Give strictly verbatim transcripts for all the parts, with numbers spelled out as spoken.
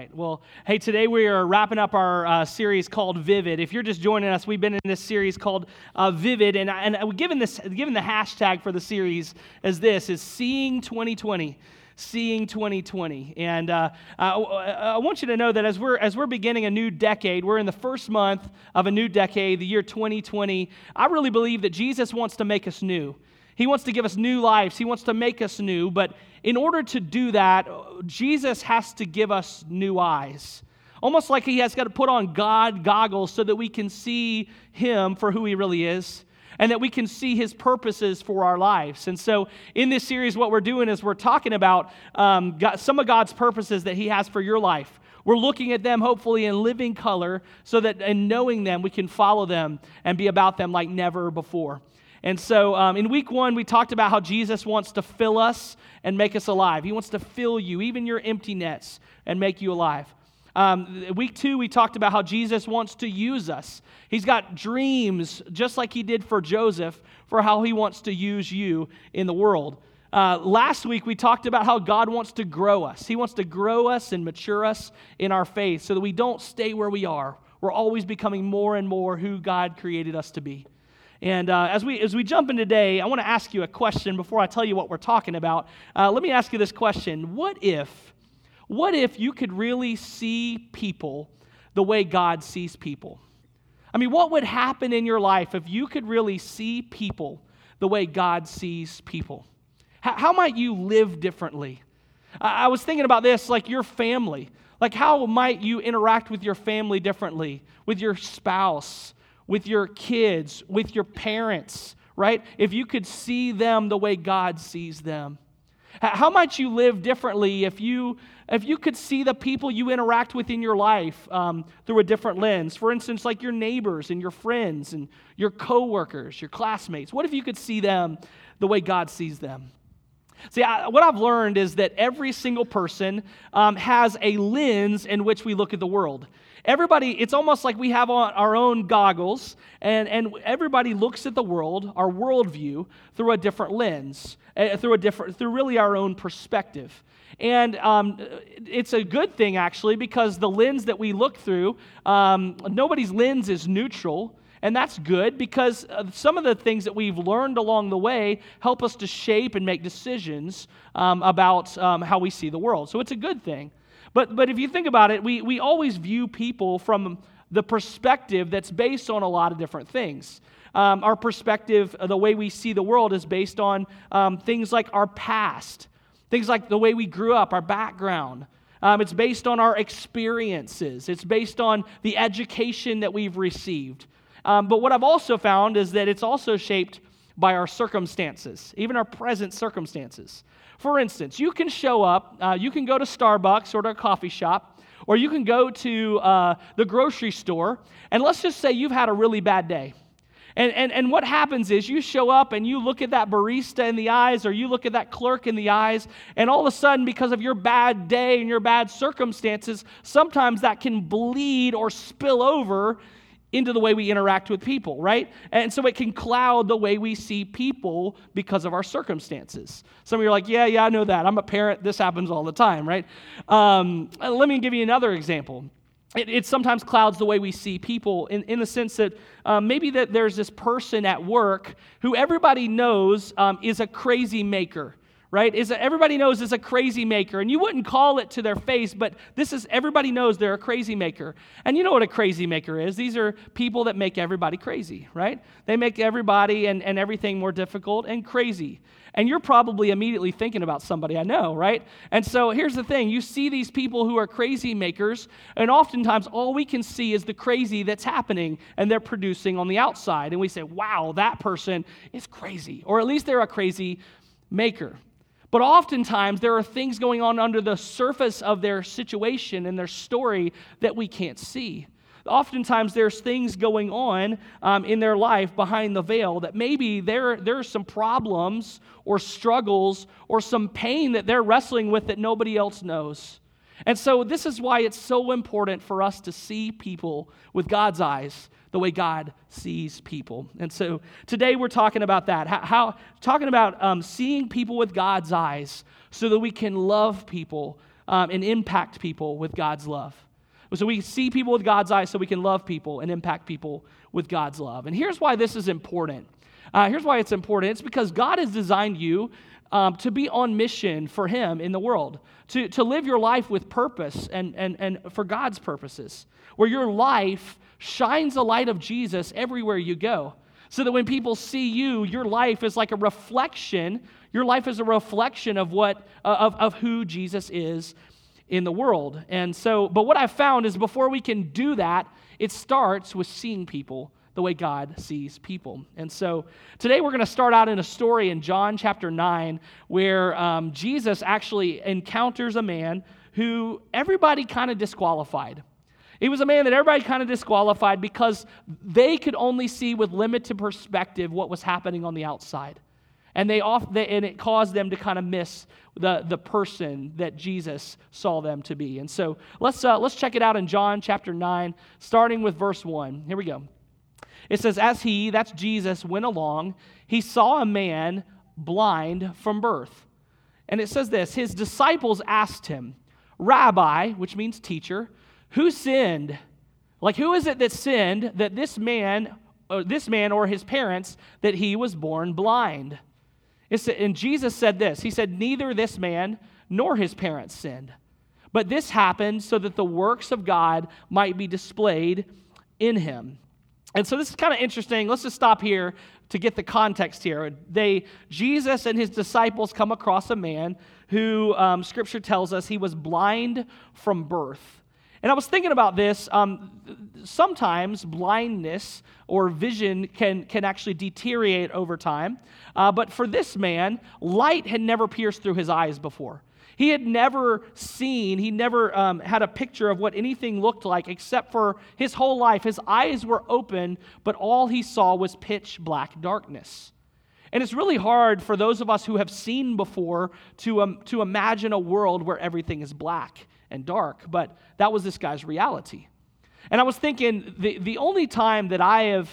right. Well, hey, today we are wrapping up our uh, series called Vivid. If you're just joining us, we've been in this series called uh, Vivid, and and we're given this given the hashtag for the series as this is Seeing twenty twenty. Seeing twenty twenty, and uh, I, I want you to know that as we're as we're beginning a new decade, we're in the first month of a new decade, the year twenty twenty. I really believe that Jesus wants to make us new. He wants to give us new lives. He wants to make us new, but in order to do that, Jesus has to give us new eyes. Almost like he has got to put on God goggles so that we can see him for who he really is, and that we can see his purposes for our lives. And so in this series, what we're doing is we're talking about um, God, some of God's purposes that he has for your life. We're looking at them hopefully in living color so that in knowing them, we can follow them and be about them like never before. And so um, in week one, we talked about how Jesus wants to fill us and make us alive. He wants to fill you, even your empty nets, and make you alive. Um, week two, we talked about how Jesus wants to use us. He's got dreams, just like he did for Joseph, for how he wants to use you in the world. Uh, last week, we talked about how God wants to grow us. He wants to grow us and mature us in our faith so that we don't stay where we are. We're always becoming more and more who God created us to be. And uh, as we as we jump in today, I want to ask you a question before I tell you what we're talking about. Uh, let me ask you this question. What if, what if you could really see people the way God sees people? I mean, what would happen in your life if you could really see people the way God sees people? How, how might you live differently? I, I was thinking about this, like your family. Like how might you interact with your family differently, with your spouse, with your kids, with your parents, right? If you could see them the way God sees them. How might you live differently if you if you could see the people you interact with in your life um, through a different lens? For instance, like your neighbors and your friends and your coworkers, your classmates. What if you could see them the way God sees them? See, I, what I've learned is that every single person um, has a lens in which we look at the world. Everybody, it's almost like we have on our own goggles, and, and everybody looks at the world, our worldview, through a different lens, uh, through a different, through really our own perspective. And um, it's a good thing, actually, because the lens that we look through, um, nobody's lens is neutral, and that's good because some of the things that we've learned along the way help us to shape and make decisions um, about um, how we see the world. So it's a good thing. But but if you think about it, we, we always view people from the perspective that's based on a lot of different things. Um, our perspective, the way we see the world, is based on um, things like our past, things like the way we grew up, our background. Um, it's based on our experiences. It's based on the education that we've received. Um, but what I've also found is that it's also shaped by our circumstances, even our present circumstances. For instance, you can show up, uh, you can go to Starbucks or to a coffee shop, or you can go to uh, the grocery store, and let's just say you've had a really bad day. And, and, and what happens is you show up and you look at that barista in the eyes, or you look at that clerk in the eyes, and all of a sudden, because of your bad day and your bad circumstances, sometimes that can bleed or spill over into the way we interact with people, right? And so it can cloud the way we see people because of our circumstances. Some of you are like, yeah, yeah, I know that. I'm a parent. This happens all the time, right? Um, let me give you another example. It, it sometimes clouds the way we see people in, in the sense that um, maybe that there's this person at work who everybody knows um, is a crazy maker. Right? Is a, everybody knows is a crazy maker, and you wouldn't call it to their face, but this is everybody knows they're a crazy maker. And you know what a crazy maker is? These are people that make everybody crazy, right? They make everybody and, and everything more difficult and crazy. And you're probably immediately thinking about somebody I know, right? And so here's the thing. You see these people who are crazy makers, and oftentimes all we can see is the crazy that's happening and they're producing on the outside. And we say, wow, that person is crazy, or at least they're a crazy maker. But oftentimes, there are things going on under the surface of their situation and their story that we can't see. Oftentimes, there's things going on um, in their life behind the veil that maybe there, there are some problems or struggles or some pain that they're wrestling with that nobody else knows. And so this is why it's so important for us to see people with God's eyes, the way God sees people. And so today we're talking about that, how, how talking about um, seeing people with God's eyes so that we can love people um, and impact people with God's love. So we see people with God's eyes so we can love people and impact people with God's love. And here's why this is important. Uh, here's why it's important. It's because God has designed you um, to be on mission for Him in the world, to, to live your life with purpose and, and, and for God's purposes, where your life shines the light of Jesus everywhere you go, so that when people see you, your life is like a reflection. Your life is a reflection of what uh, of, of who Jesus is in the world. And so, but what I've found is before we can do that, it starts with seeing people the way God sees people. And so today we're going to start out in a story in John chapter nine where um, Jesus actually encounters a man who everybody kind of disqualified. He was a man that everybody kind of disqualified because they could only see with limited perspective what was happening on the outside. And they off, they, and it caused them to kind of miss the, the person that Jesus saw them to be. And so let's uh, let's check it out in John chapter nine, starting with verse one. Here we go. It says, as he, that's Jesus, went along, he saw a man blind from birth. And it says this, his disciples asked him, Rabbi, which means teacher, who sinned? Like, who is it that sinned that this man, or this man or his parents, that he was born blind? It's, and Jesus said this. He said, neither this man nor his parents sinned. But this happened so that the works of God might be displayed in him. And so this is kind of interesting. Let's just stop here to get the context here. They, Jesus and his disciples come across a man who um, Scripture tells us he was blind from birth. And I was thinking about this. Um, sometimes blindness or vision can, can actually deteriorate over time. Uh, but for this man, light had never pierced through his eyes before. He had never seen, he never um, had a picture of what anything looked like except for his whole life. His eyes were open, but all he saw was pitch black darkness. And it's really hard for those of us who have seen before to, um, to imagine a world where everything is black and dark, but that was this guy's reality. And I was thinking, the, the only time that I have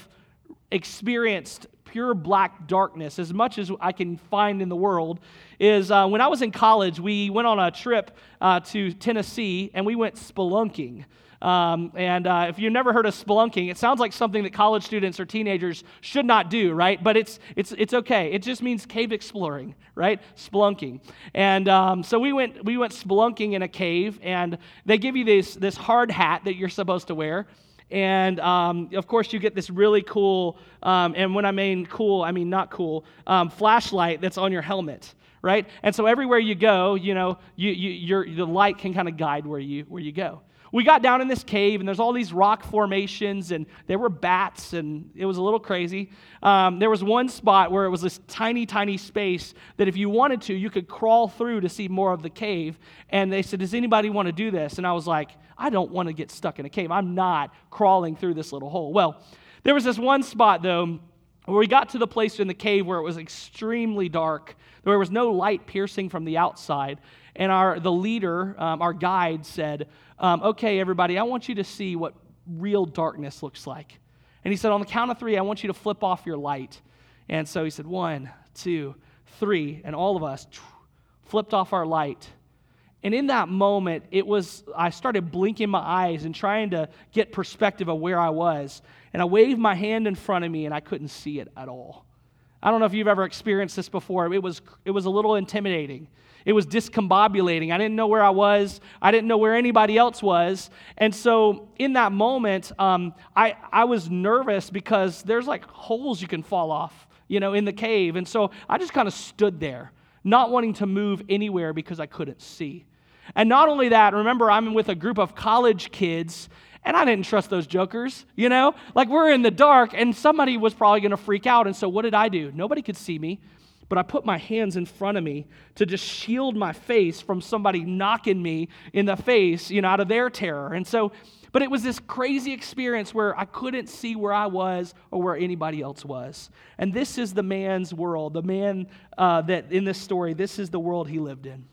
experienced pure black darkness, as much as I can find in the world, is uh, when I was in college, we went on a trip uh, to Tennessee, and we went spelunking. Um, and uh, if you've never heard of spelunking, it sounds like something that college students or teenagers should not do, right? But it's it's it's okay. It just means cave exploring, right? Spelunking. And um, so we went we went spelunking in a cave, and they give you this this hard hat that you're supposed to wear. And, um, of course, you get this really cool, um, and when I mean cool, I mean not cool, um, flashlight that's on your helmet, right? And so everywhere you go, you know, you, you, your, the light can kind of guide where you where you go. We got down in this cave, and there's all these rock formations, and there were bats, and it was a little crazy. Um, there was one spot where it was this tiny, tiny space that if you wanted to, you could crawl through to see more of the cave. And they said, does anybody want to do this? And I was like, I don't want to get stuck in a cave. I'm not crawling through this little hole. Well, there was this one spot, though, where we got to the place in the cave where it was extremely dark. There was no light piercing from the outside. And our the leader, um, our guide, said, um, okay, everybody, I want you to see what real darkness looks like. And he said, on the count of three, I want you to flip off your light. And so he said, one, two, three, and all of us flipped off our light. And in that moment, it was, I started blinking my eyes and trying to get perspective of where I was. And I waved my hand in front of me, and I couldn't see it at all. I don't know if you've ever experienced this before. It was it was a little intimidating. It was discombobulating. I didn't know where I was. I didn't know where anybody else was. And so in that moment, um, I, I was nervous because there's like holes you can fall off, you know, in the cave. And so I just kind of stood there, not wanting to move anywhere because I couldn't see. And not only that, remember, I'm with a group of college kids, and I didn't trust those jokers, you know? Like, we're in the dark, and somebody was probably going to freak out. And so what did I do? Nobody could see me, but I put my hands in front of me to just shield my face from somebody knocking me in the face, you know, out of their terror. And so, but it was this crazy experience where I couldn't see where I was or where anybody else was. And this is the man's world, the man uh, that in this story, this is the world he lived in.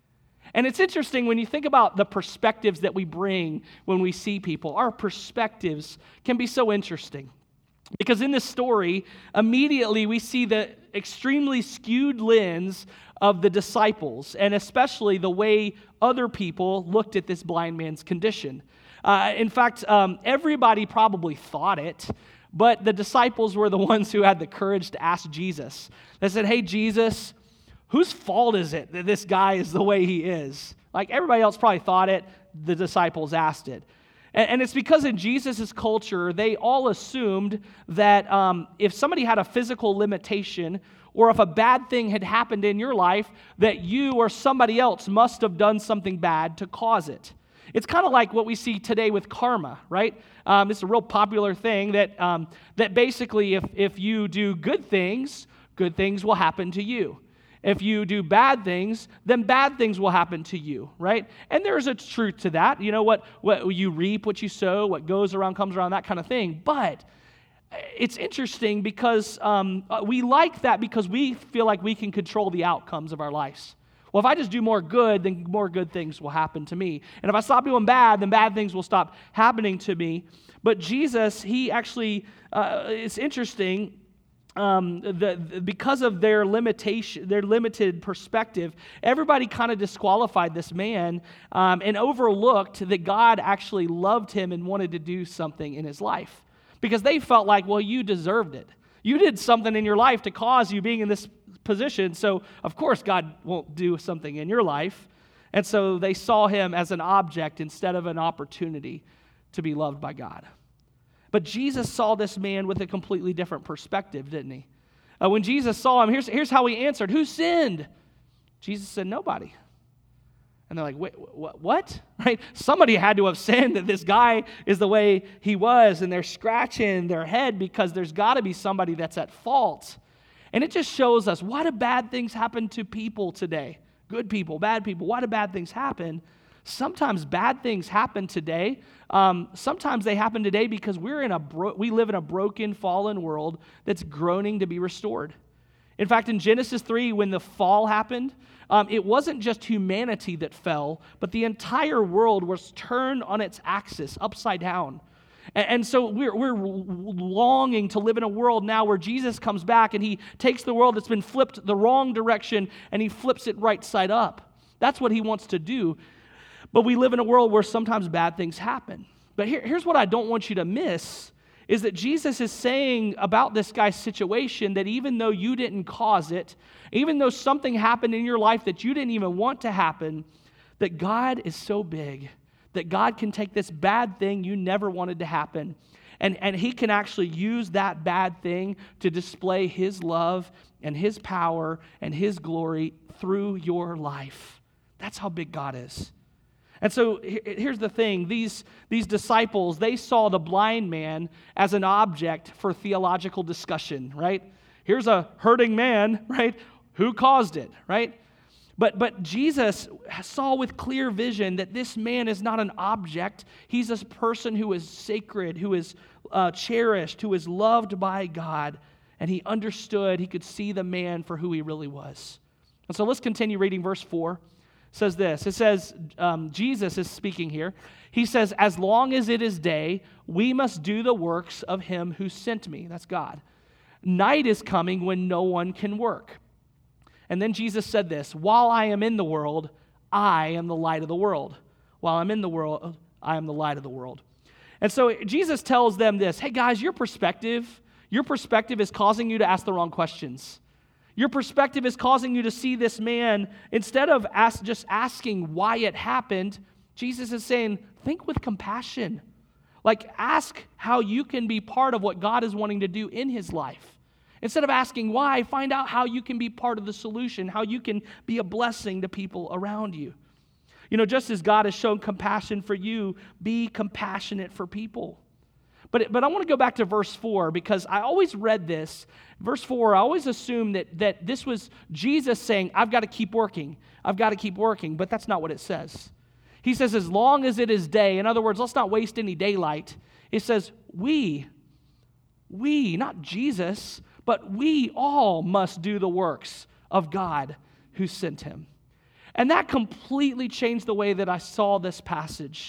And it's interesting when you think about the perspectives that we bring when we see people. Our perspectives can be so interesting. Because in this story, immediately we see the extremely skewed lens of the disciples, and especially the way other people looked at this blind man's condition. Uh, in fact, um, everybody probably thought it, but the disciples were the ones who had the courage to ask Jesus. They said, hey, Jesus, whose fault is it that this guy is the way he is? Like everybody else probably thought it, the disciples asked it. And it's because in Jesus' culture, they all assumed that um, if somebody had a physical limitation or if a bad thing had happened in your life, that you or somebody else must have done something bad to cause it. It's kind of like what we see today with karma, right? Um, it's a real popular thing that um, that basically if, if you do good things, good things will happen to you. If you do bad things, then bad things will happen to you, right? And there's a truth to that. You know, what, what you reap, what you sow, what goes around comes around, that kind of thing. But it's interesting because um, we like that because we feel like we can control the outcomes of our lives. Well, if I just do more good, then more good things will happen to me. And if I stop doing bad, then bad things will stop happening to me. But Jesus, he actually, uh, it's interesting, Um, the, the, because of their limitation, their limited perspective, everybody kind of disqualified this man um, and overlooked that God actually loved him and wanted to do something in his life. Because they felt like, well, you deserved it. You did something in your life to cause you being in this position, so of course God won't do something in your life. And so they saw him as an object instead of an opportunity to be loved by God. But Jesus saw this man with a completely different perspective, didn't he? Uh, when Jesus saw him, here's, here's how he answered. Who sinned? Jesus said, nobody. And they're like, wait, what? what? Right? Somebody had to have sinned that this guy is the way he was, and they're scratching their head because there's got to be somebody that's at fault. And it just shows us, why do bad things happen to people today? Good people, bad people. Why do bad things happen? Sometimes bad things happen today. Um, sometimes they happen today because we're in a bro- we live in a broken, fallen world that's groaning to be restored. In fact, in Genesis three, when the fall happened, um, it wasn't just humanity that fell, but the entire world was turned on its axis, upside down. And, and so we're, we're longing to live in a world now where Jesus comes back and he takes the world that's been flipped the wrong direction and he flips it right side up. That's what he wants to do. But we live in a world where sometimes bad things happen. But here, here's what I don't want you to miss, is that Jesus is saying about this guy's situation that even though you didn't cause it, even though something happened in your life that you didn't even want to happen, that God is so big, that God can take this bad thing you never wanted to happen, and, and he can actually use that bad thing to display his love and his power and his glory through your life. That's how big God is. And so here's the thing. These, these disciples, they saw the blind man as an object for theological discussion, right? Here's a hurting man, right? Who caused it, right? But, but Jesus saw with clear vision that this man is not an object. He's a person who is sacred, who is uh, cherished, who is loved by God. And he understood, he could see the man for who he really was. And so let's continue reading verse four. Says this, it says, um, Jesus is speaking here. He says, as long as it is day, we must do the works of him who sent me. That's God. Night is coming when no one can work. And then Jesus said this, while I am in the world, I am the light of the world. While I'm in the world, I am the light of the world. And so Jesus tells them this, hey guys, your perspective, your perspective is causing you to ask the wrong questions. Your perspective is causing you to see this man, instead of ask, just asking why it happened, Jesus is saying, think with compassion. Like, ask how you can be part of what God is wanting to do in his life. Instead of asking why, find out how you can be part of the solution, how you can be a blessing to people around you. You know, just as God has shown compassion for you, be compassionate for people. But, but I want to go back to verse four because I always read this. Verse four, I always assumed that, that this was Jesus saying, I've got to keep working. I've got to keep working. But that's not what it says. He says, as long as it is day, in other words, let's not waste any daylight. It says, we, we, not Jesus, but we all must do the works of God who sent him. And that completely changed the way that I saw this passage.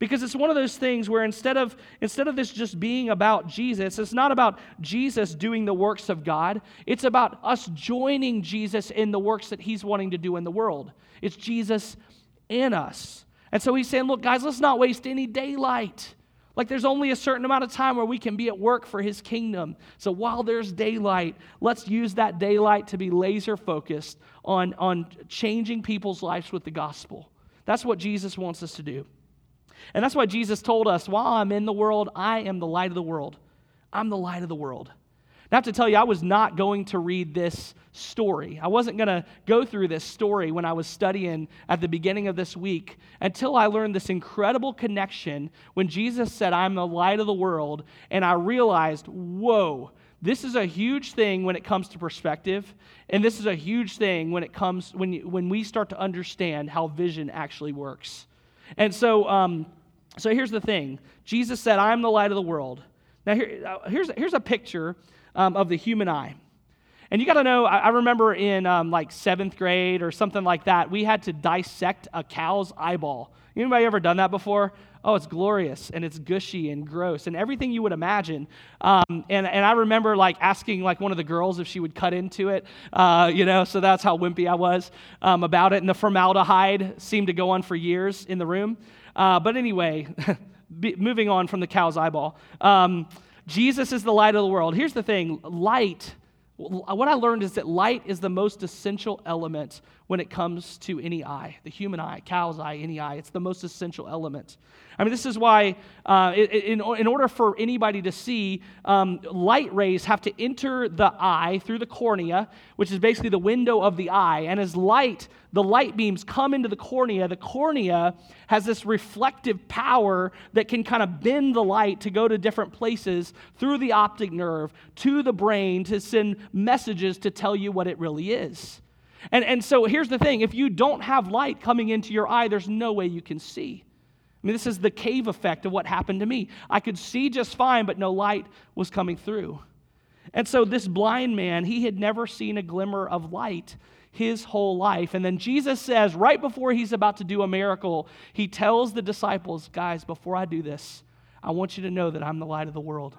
Because it's one of those things where instead of instead of this just being about Jesus, it's not about Jesus doing the works of God. It's about us joining Jesus in the works that he's wanting to do in the world. It's Jesus in us. And so he's saying, look, guys, let's not waste any daylight. Like there's only a certain amount of time where we can be at work for his kingdom. So while there's daylight, let's use that daylight to be laser focused on, on changing people's lives with the gospel. That's what Jesus wants us to do. And that's why Jesus told us, while I'm in the world, I am the light of the world. I'm the light of the world. Now, I have to tell you, I was not going to read this story. I wasn't going to go through this story when I was studying at the beginning of this week until I learned this incredible connection when Jesus said, I'm the light of the world, and I realized, whoa, this is a huge thing when it comes to perspective, and this is a huge thing when it comes, when, you, when we start to understand how vision actually works. And so, um, so here's the thing. Jesus said, I'm the light of the world. Now, here, here's, here's a picture um, of the human eye. And you got to know, I, I remember in um, like seventh grade or something like that, we had to dissect a cow's eyeball. Anybody ever done that before? Oh, it's glorious, and it's gushy and gross, and everything you would imagine. Um, and, and I remember like asking like one of the girls if she would cut into it, uh, you know, so that's how wimpy I was um, about it. And the formaldehyde seemed to go on for years in the room. Uh, but anyway, moving on from the cow's eyeball. Um, Jesus is the light of the world. Here's the thing, light, what I learned is that light is the most essential element when it comes to any eye, the human eye, cow's eye, any eye. It's the most essential element. I mean, this is why uh, in, in order for anybody to see, um, light rays have to enter the eye through the cornea, which is basically the window of the eye. And as light, the light beams come into the cornea, the cornea has this reflective power that can kind of bend the light to go to different places through the optic nerve to the brain to send messages to tell you what it really is. And, and so here's the thing. If you don't have light coming into your eye, there's no way you can see. I mean, this is the cave effect of what happened to me. I could see just fine, but no light was coming through. And so this blind man, he had never seen a glimmer of light his whole life. And then Jesus says, right before he's about to do a miracle, he tells the disciples, guys, before I do this, I want you to know that I'm the light of the world.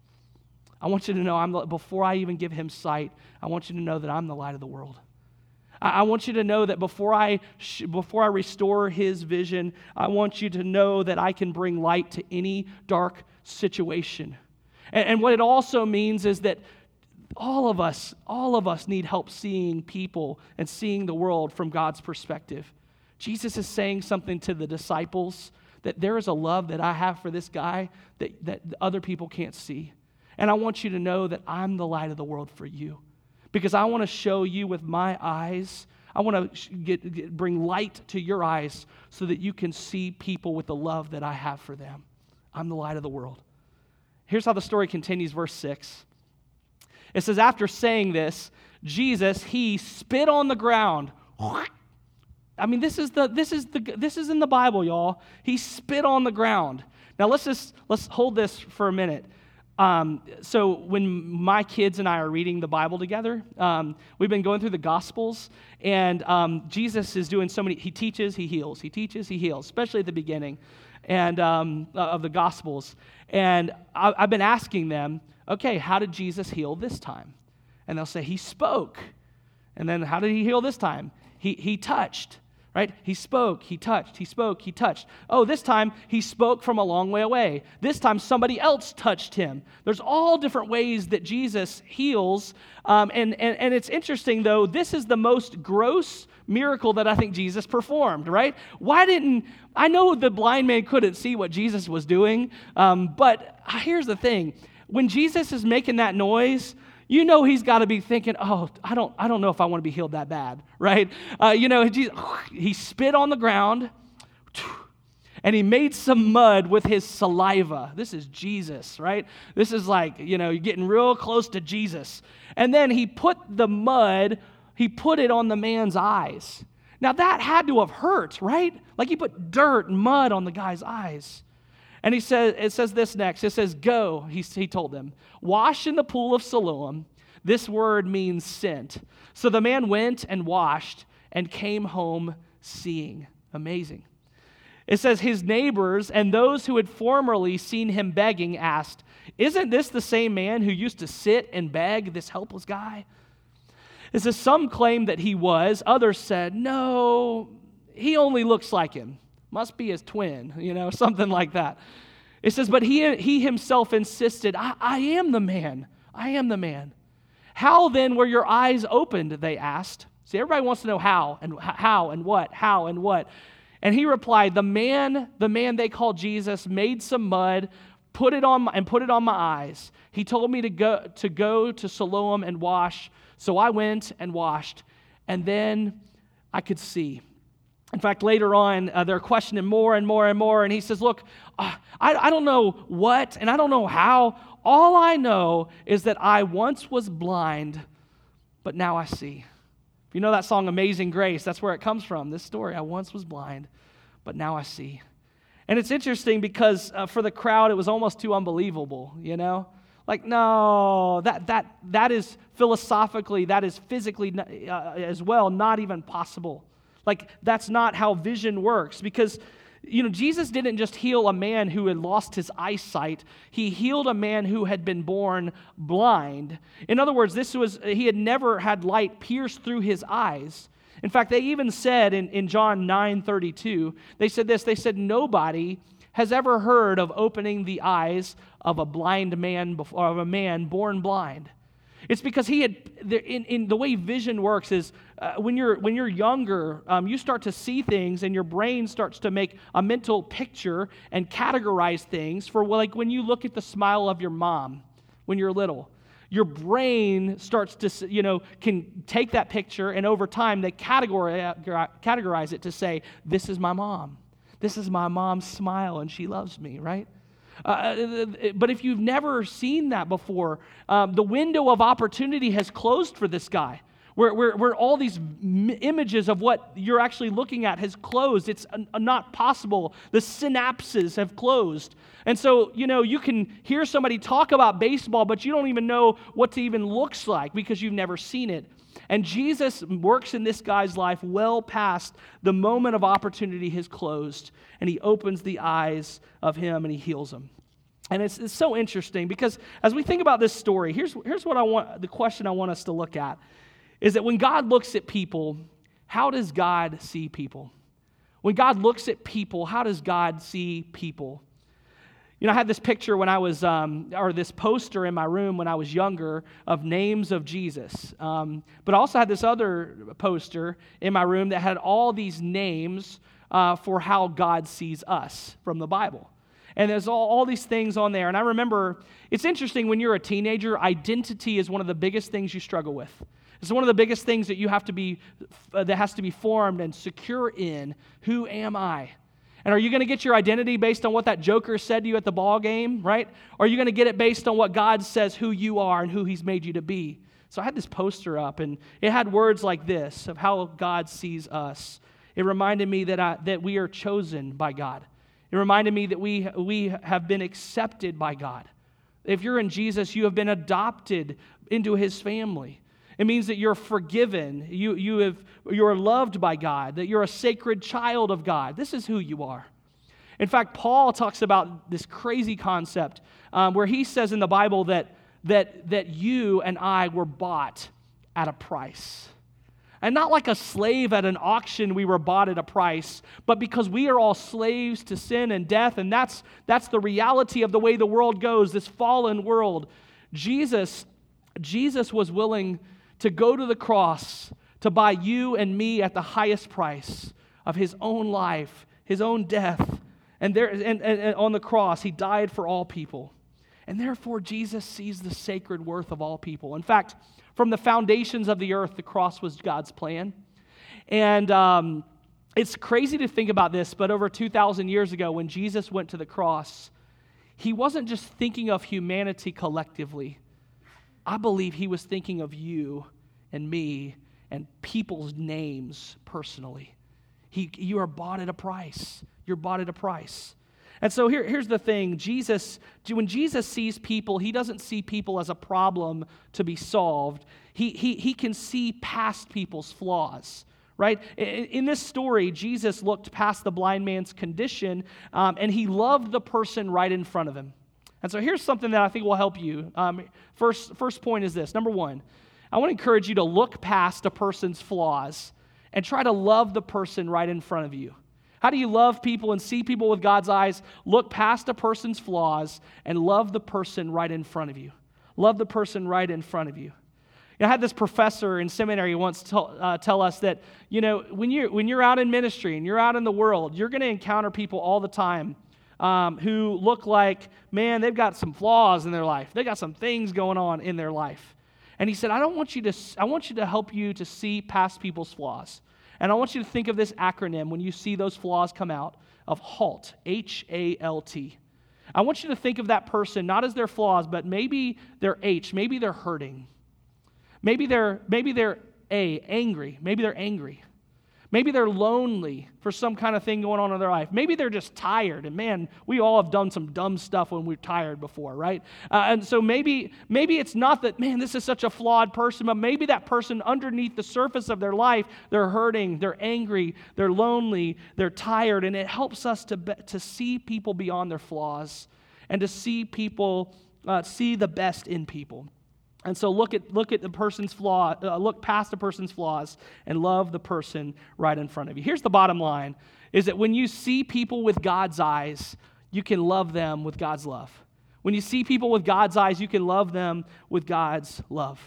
I want you to know, I'm the, before I even give him sight, I want you to know that I'm the light of the world. I want you to know that before I before I restore his vision, I want you to know that I can bring light to any dark situation. And, and what it also means is that all of us, all of us need help seeing people and seeing the world from God's perspective. Jesus is saying something to the disciples that there is a love that I have for this guy that, that other people can't see. And I want you to know that I'm the light of the world for you. Because I want to show you with my eyes, I want to get, get, bring light to your eyes so that you can see people with the love that I have for them. I'm the light of the world. Here's how the story continues, verse six. It says, after saying this, Jesus, he spit on the ground. I mean, this is the this is the this is in the Bible, y'all. He spit on the ground. Now let's just let's hold this for a minute. Um, so when my kids and I are reading the Bible together, um, we've been going through the Gospels, and um, Jesus is doing so many, he teaches, he heals, he teaches, he heals, especially at the beginning and um, of the Gospels. And I, I've been asking them, okay, how did Jesus heal this time? And they'll say, he spoke. And then how did he heal this time? He, he touched. Right? He spoke, he touched, he spoke, he touched. Oh, this time he spoke from a long way away. This time somebody else touched him. There's all different ways that Jesus heals. Um, and, and, and it's interesting, though, this is the most gross miracle that I think Jesus performed, right? Why didn't, I know the blind man couldn't see what Jesus was doing, um, but here's the thing. When Jesus is making that noise, you know he's got to be thinking, oh, I don't I don't know if I want to be healed that bad, right? Uh, you know, he, he spit on the ground, and he made some mud with his saliva. This is Jesus, right? This is like, you know, you're getting real close to Jesus. And then he put the mud, he put it on the man's eyes. Now that had to have hurt, right? Like he put dirt and mud on the guy's eyes. And he says, it says this next. It says, go, he, he told them, wash in the pool of Siloam. This word means sent. So the man went and washed and came home seeing. Amazing. It says, his neighbors and those who had formerly seen him begging asked, "Isn't this the same man who used to sit and beg, this helpless guy?" It says, some claimed that he was. Others said, "No, he only looks like him. Must be his twin," you know, something like that. It says, but he, he himself insisted, I, I am the man. I am the man. "How then were your eyes opened?" they asked. See, everybody wants to know how and how and what, how and what. And he replied, the man, the man they called Jesus made some mud, put it on my, and put it on my eyes. He told me to go to go to Siloam and wash. So I went and washed, and then I could see. In fact, later on, uh, they're questioning more and more and more, and he says, look, uh, I, I don't know what, and I don't know how. All I know is that I once was blind, but now I see. If you know that song, Amazing Grace, that's where it comes from, this story. I once was blind, but now I see. And it's interesting because uh, for the crowd, it was almost too unbelievable, you know? Like, no, that that that is philosophically, that is physically uh, as well not even possible. Like, that's not how vision works, because, you know, Jesus didn't just heal a man who had lost his eyesight. He healed a man who had been born blind. In other words, this was, he had never had light pierced through his eyes. In fact, they even said in, in John nine thirty-two, they said this, they said, nobody has ever heard of opening the eyes of a blind man, before, of a man born blind. It's because he had, in, in the way vision works is uh, when you're when you're younger, um, you start to see things and your brain starts to make a mental picture and categorize things. For like when you look at the smile of your mom when you're little, your brain starts to, you know, can take that picture, and over time they categorize, categorize it to say, this is my mom. This is my mom's smile and she loves me, right? Uh, but if you've never seen that before, um, the window of opportunity has closed for this guy, where, where, where all these m- images of what you're actually looking at has closed. It's uh, not possible. The synapses have closed. And so, you know, you can hear somebody talk about baseball, but you don't even know what it even looks like because you've never seen it. And Jesus works in this guy's life well past the moment of opportunity has closed, and he opens the eyes of him and he heals him. And it's, it's so interesting because as we think about this story, here's, here's what I want, the question I want us to look at, is that when God looks at people, how does God see people? When God looks at people, how does God see people? You know, I had this picture when I was, um, or this poster in my room when I was younger of names of Jesus. Um, but I also had this other poster in my room that had all these names uh, for how God sees us from the Bible. And there's all, all these things on there. And I remember, it's interesting when you're a teenager, identity is one of the biggest things you struggle with. It's one of the biggest things that you have to be, uh, that has to be formed and secure in. Who am I? And are you going to get your identity based on what that joker said to you at the ball game, right? Or are you going to get it based on what God says who you are and who he's made you to be? So I had this poster up, and it had words like this of how God sees us. It reminded me that I, that we are chosen by God. It reminded me that we, we have been accepted by God. If you're in Jesus, you have been adopted into his family. It means that you're forgiven, you, you have, you're loved by God, that you're a sacred child of God. This is who you are. In fact, Paul talks about this crazy concept um, where he says in the Bible that, that, that you and I were bought at a price. And not like a slave at an auction we were bought at a price, but because we are all slaves to sin and death, and that's, that's the reality of the way the world goes, this fallen world. Jesus, Jesus was willing to go to the cross to buy you and me at the highest price of his own life, his own death. And there, and, and, and on the cross, he died for all people. And therefore, Jesus sees the sacred worth of all people. In fact, from the foundations of the earth, the cross was God's plan. And um, it's crazy to think about this, but over two thousand years ago, when Jesus went to the cross, he wasn't just thinking of humanity collectively. I believe he was thinking of you and me and people's names personally. He, you are bought at a price. You're bought at a price. And so here, here's the thing. Jesus, when Jesus sees people, he doesn't see people as a problem to be solved. He, he, he can see past people's flaws, right? In, in this story, Jesus looked past the blind man's condition, um, and he loved the person right in front of him. And so here's something that I think will help you. Um, first, first point is this. Number one, I want to encourage you to look past a person's flaws and try to love the person right in front of you. How do you love people and see people with God's eyes? Look past a person's flaws and love the person right in front of you. Love the person right in front of you. You know, I had this professor in seminary once tell, uh, tell us that, you know, when you're, when you're out in ministry and you're out in the world, you're going to encounter people all the time um, who look like, man, they've got some flaws in their life. They got some things going on in their life. And he said, I don't want you to, I want you to help you to see past people's flaws. And I want you to think of this acronym when you see those flaws come out of HALT, H A L T. I want you to think of that person not as their flaws, but maybe they're H, maybe they're hurting. Maybe they're, maybe they're A, angry. Maybe they're angry. Maybe they're lonely for some kind of thing going on in their life. Maybe they're just tired. And man, we all have done some dumb stuff when we're tired before, right? Uh, and so maybe, maybe it's not that, man, this is such a flawed person, but maybe that person underneath the surface of their life, they're hurting, they're angry, they're lonely, they're tired. And it helps us to, be, to see people beyond their flaws and to see people, uh, see the best in people. And so look at look at the person's flaw, uh, look past the person's flaws and love the person right in front of you. Here's the bottom line, is that when you see people with God's eyes, you can love them with God's love. When you see people with God's eyes, you can love them with God's love.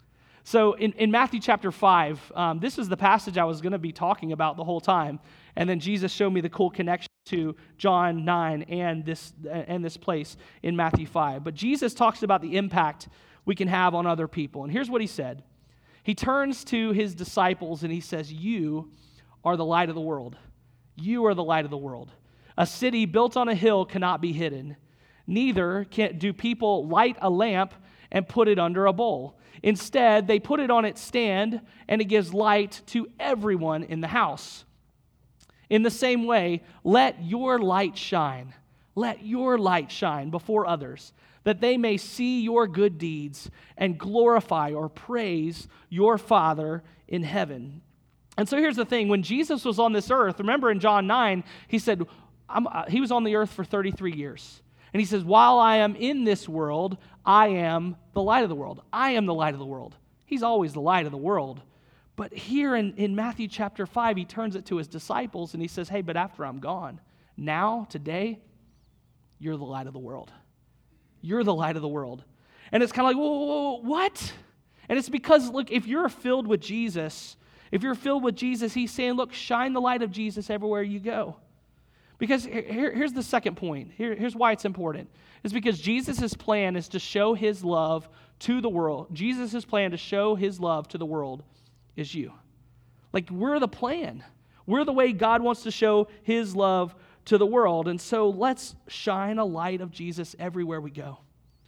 So in, in Matthew chapter five, um, this is the passage I was going to be talking about the whole time. And then Jesus showed me the cool connection to John nine and this, and this place in Matthew five. But Jesus talks about the impact we can have on other people. And here's what he said. He turns to his disciples and he says, you are the light of the world. You are the light of the world. A city built on a hill cannot be hidden. Neither can, do people light a lamp and put it under a bowl. Instead, they put it on its stand and it gives light to everyone in the house. In the same way, let your light shine. Let your light shine before others, that they may see your good deeds and glorify or praise your Father in heaven. And so here's the thing. When Jesus was on this earth, remember in John nine, he said, I'm, uh, he was on the earth for thirty-three years. And he says, while I am in this world, I am the light of the world. I am the light of the world. He's always the light of the world. But here in, in Matthew chapter five, he turns it to his disciples and he says, hey, but after I'm gone, now, today, you're the light of the world. You're the light of the world. And it's kind of like, whoa, whoa, whoa, what? And it's because, look, if you're filled with Jesus, if you're filled with Jesus, he's saying, look, shine the light of Jesus everywhere you go. Because here, here's the second point. Here, here's why it's important. It's because Jesus' plan is to show his love to the world. Jesus' plan to show his love to the world is you. Like, we're the plan. We're the way God wants to show his love to the world. And so let's shine a light of Jesus everywhere we go.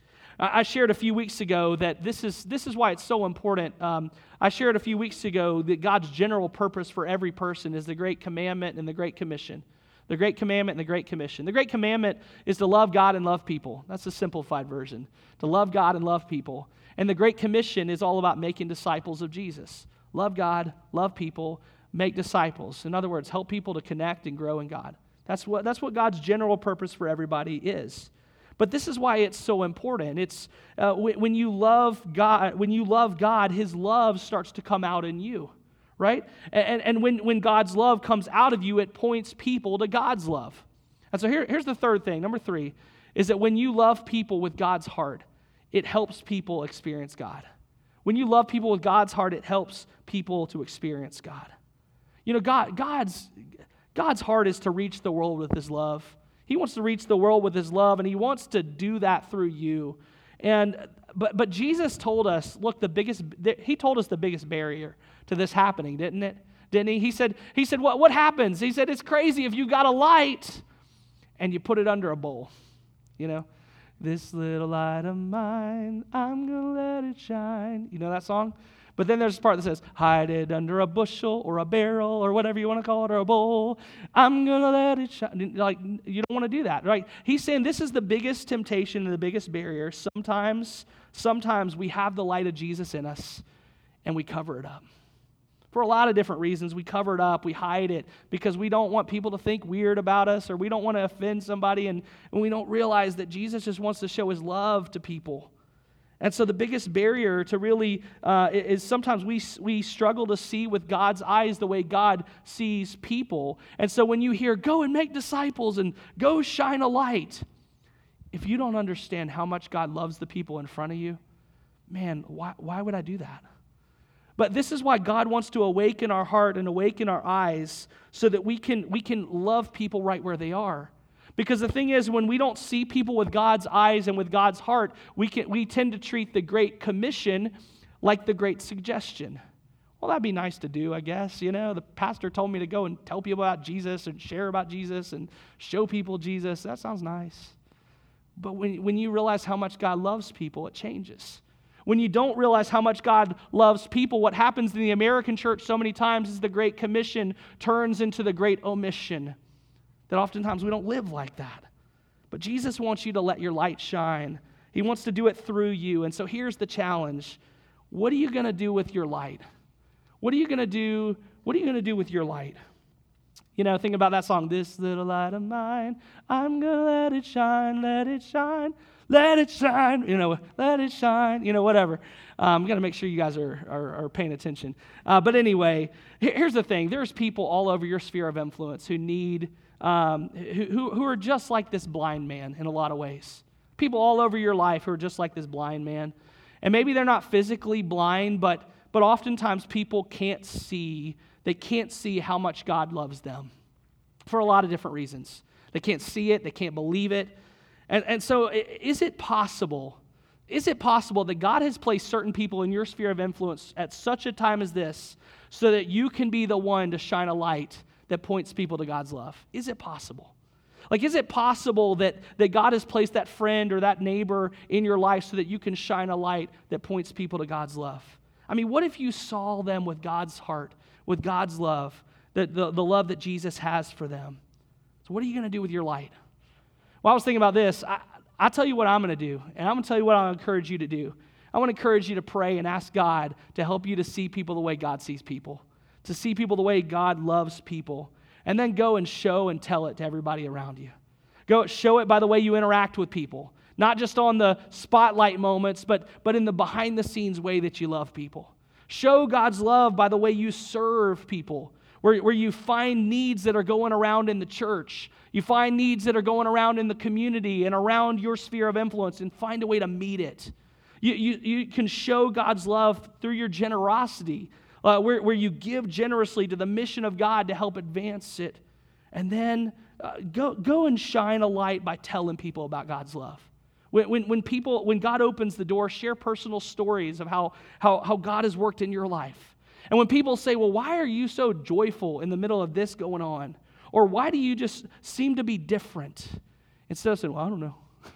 I shared a few weeks ago that this is this is why it's so important. Um, I shared a few weeks ago that God's general purpose for every person is the Great Commandment and the Great Commission. The Great Commandment and the Great Commission. The Great Commandment is to love God and love people. That's the simplified version. To love God and love people. And the Great Commission is all about making disciples of Jesus. Love God, love people, make disciples. In other words, help people to connect and grow in God. That's what, that's what God's general purpose for everybody is. But this is why it's so important. It's uh, when you love God, when you love God, his love starts to come out in you, right? And, and when, when God's love comes out of you, it points people to God's love. And so here, here's the third thing. Number three is that when you love people with God's heart, it helps people experience God. When you love people with God's heart, it helps people to experience God. You know, God, God's... God's heart is to reach the world with his love. He wants to reach the world with his love, and he wants to do that through you. And but but Jesus told us, look, the biggest he told us the biggest barrier to this happening, didn't it? Didn't he? He said, he said, what, what happens? He said, it's crazy if you got a light and you put it under a bowl. You know? This little light of mine, I'm gonna let it shine. You know that song? But then there's a part that says, hide it under a bushel or a barrel or whatever you want to call it, or a bowl. I'm going to let it shine. Like, you don't want to do that, right? He's saying this is the biggest temptation and the biggest barrier. Sometimes, sometimes we have the light of Jesus in us and we cover it up. For a lot of different reasons, we cover it up, we hide it, because we don't want people to think weird about us, or we don't want to offend somebody, and, and we don't realize that Jesus just wants to show his love to people. And so the biggest barrier to really uh, is sometimes we we struggle to see with God's eyes the way God sees people. And so when you hear, go and make disciples and go shine a light, if you don't understand how much God loves the people in front of you, man, why, why would I do that? But this is why God wants to awaken our heart and awaken our eyes so that we can we can love people right where they are. Because the thing is, when we don't see people with God's eyes and with God's heart, we can we tend to treat the Great Commission like the Great Suggestion. Well, that'd be nice to do, I guess. You know, the pastor told me to go and tell people about Jesus and share about Jesus and show people Jesus. That sounds nice. But when, when you realize how much God loves people, it changes. When you don't realize how much God loves people, what happens in the American church so many times is the Great Commission turns into the Great Omission. That oftentimes we don't live like that. But Jesus wants you to let your light shine. He wants to do it through you. And so here's the challenge. What are you going to do with your light? What are you going to do? What are you going to do with your light? You know, think about that song, This Little Light of Mine, I'm going to let it shine, let it shine. Let it shine, you know, let it shine, you know, whatever. I'm um, going to make sure you guys are, are, are paying attention. Uh, but anyway, here's the thing. There's people all over your sphere of influence who need, um, who, who are just like this blind man in a lot of ways. People all over your life who are just like this blind man. And maybe they're not physically blind, but but oftentimes people can't see, they can't see how much God loves them for a lot of different reasons. They can't see it, they can't believe it. And, and so is it possible, is it possible that God has placed certain people in your sphere of influence at such a time as this so that you can be the one to shine a light that points people to God's love? Is it possible? Like, is it possible that, that God has placed that friend or that neighbor in your life so that you can shine a light that points people to God's love? I mean, what if you saw them with God's heart, with God's love, the, the, the love that Jesus has for them? So what are you going to do with your light? Well, I was thinking about this. I, I'll tell you what I'm going to do, and I'm going to tell you what I'll encourage you to do. I want to encourage you to pray and ask God to help you to see people the way God sees people, to see people the way God loves people, and then go and show and tell it to everybody around you. Go show it by the way you interact with people, not just on the spotlight moments, but, but in the behind-the-scenes way that you love people. Show God's love by the way you serve people, where, where you find needs that are going around in the church. You find needs that are going around in the community and around your sphere of influence, and find a way to meet it. You, you, you can show God's love through your generosity, uh, where, where you give generously to the mission of God to help advance it. And then uh, go, go and shine a light by telling people about God's love. When, when, when people, when God opens the door, share personal stories of how, how, how God has worked in your life. And when people say, well, why are you so joyful in the middle of this going on? Or why do you just seem to be different? Instead of saying, well, I don't know.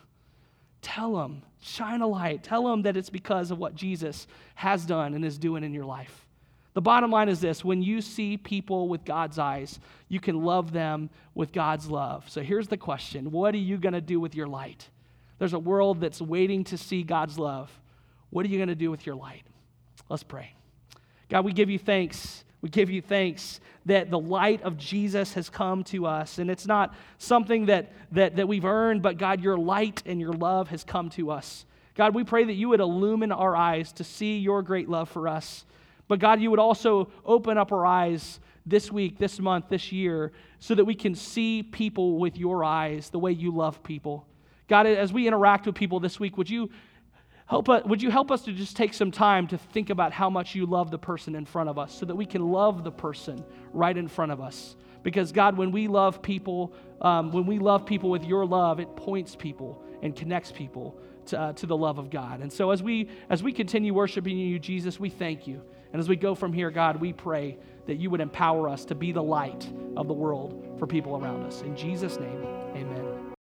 Tell them, shine a light. Tell them that it's because of what Jesus has done and is doing in your life. The bottom line is this: when you see people with God's eyes, you can love them with God's love. So here's the question: what are you going to do with your light? There's a world that's waiting to see God's love. What are you going to do with your light? Let's pray. God, we give you thanks. We give you thanks that the light of Jesus has come to us. And it's not something that, that, that we've earned, but God, your light and your love has come to us. God, we pray that you would illumine our eyes to see your great love for us. But God, you would also open up our eyes this week, this month, this year, so that we can see people with your eyes, the way you love people. God, as we interact with people this week, would you help us, would you help us to just take some time to think about how much you love the person in front of us so that we can love the person right in front of us? Because God, when we love people, um, when we love people with your love, it points people and connects people to, uh, to the love of God. And so as we as we continue worshiping you, Jesus, we thank you. And as we go from here, God, we pray that you would empower us to be the light of the world for people around us. In Jesus' name, amen.